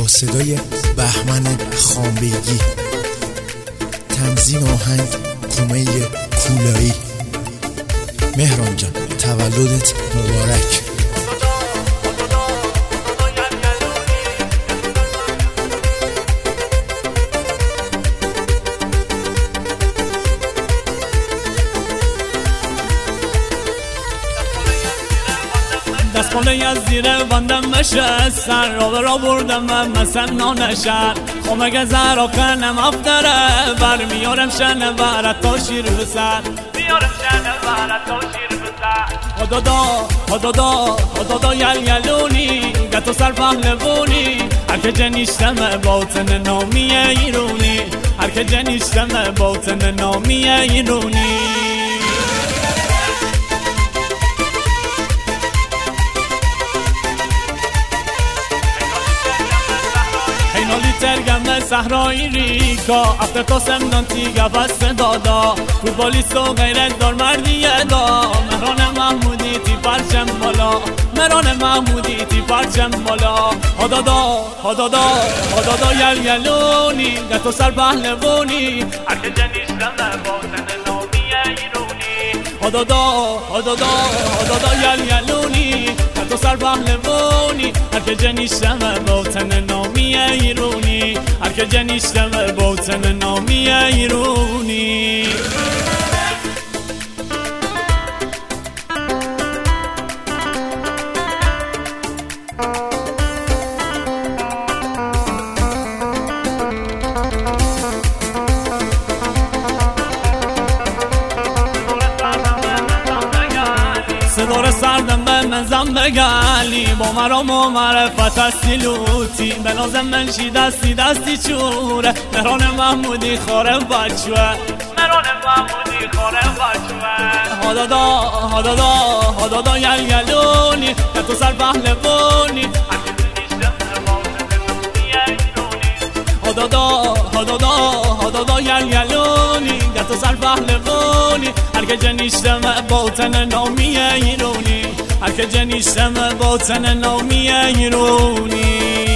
با صدای بهمن خانبگی، تنظیم آهنگ کومه کولایی. مهران جان تولدت مبارک. دستمالی از زیر بندم بشه سر را بردم و مثل نانشر خمه زهرا کنم افتره بر میارم شنه برد تا شیر بسر میارم شنه برد تا شیر بسر خدادا یلونی گتو سر پهلوانی هر که جنیشتم باطن نامی ایرونی هر که جنیشتم باطن نامی ایرونی ترگم صحرایی ریکا افتر تا سمنان تیگه بست دادا فوتبالیست و غیرت دار مردی دا مهران محمودی تی پرچم بالا مهران محمودی تی پرچم بالا هادادا یلونی گتو سر پهلوانی هر که جنیشتم باطن نامی ایرونی هادادا یلونی گتو سر پهلوانی هر که جنیشتم باطن نامی ایرونی هر که جنیشتم باطن نامی ایرونی صدار سردم به منزم بگلی با مرام و معرفت هستی لوتی به نازم منشی دستی چوره مهران محمودی خاره بچوه مهران محمودی خاره بچوه هادادا یلونی که تو سر پهلوانی هر که جنیشتم هادادا یلونی که تو سر پهلوانی هر که جنیشتم باطن نامی ایرونی هر که جنیشتم باطن نامی ایرونی